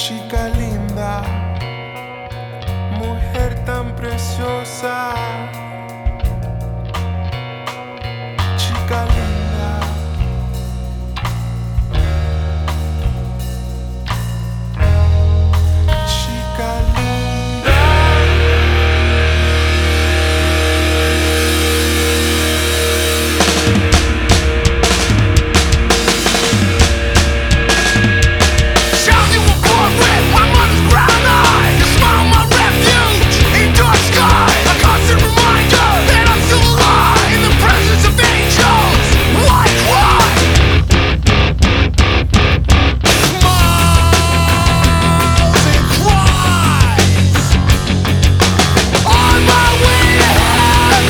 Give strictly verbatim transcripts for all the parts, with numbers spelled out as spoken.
Chica linda, mujer tan preciosa. Chica linda, chica linda. Child, you were born with my mother's brown eyes. Your smile, my refuge in dark skies. A constant reminder that I'm still alive in the presence of angels. Why cry? Smiles and cries. On my way to heaven.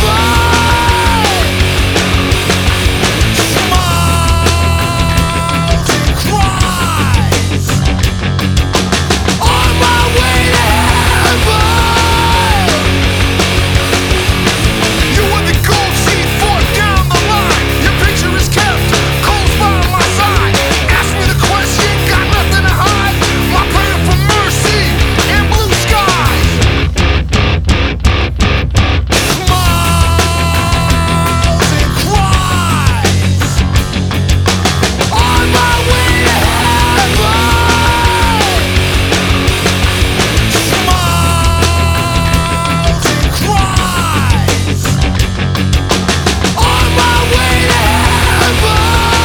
Smiles and cries. On my way to heaven. You were the gold seed fork down the line. Your picture is kept close by my side. Ask me the question, got nothing to hide. My prayer for mercy and blue skies. Smiles and cries. On my way to heaven. Smiles and cries. On my way to heaven.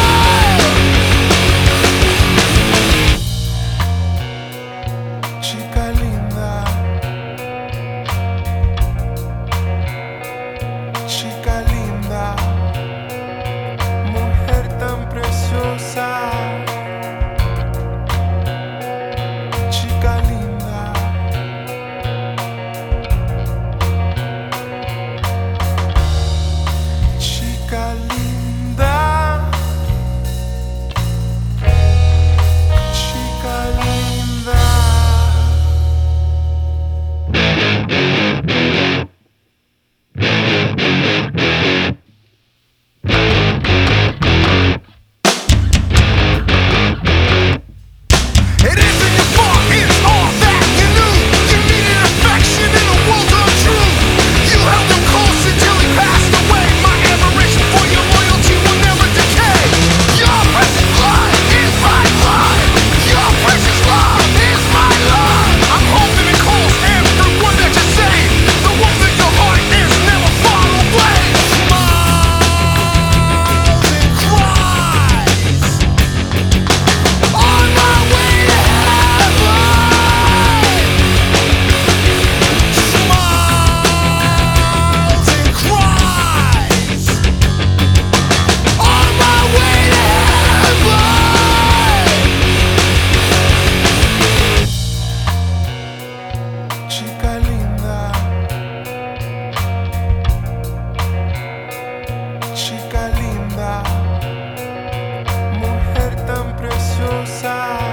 Chica linda, chica linda, mujer tan preciosa. Chica linda, chica linda, chica linda. It isn't your fault, it's all that you knew. You needed affection in a world untrue. You held him close until he passed away. My admiration for your loyalty will never decay. Your precious blood is my blood. Your precious love is my love. I'm holding it close every word that you say. The warmth in your heart is never far away. Smiles and cries. On my way to heaven. Smiles and cries. On my way to heaven. Chica linda, chica linda, mujer tan preciosa.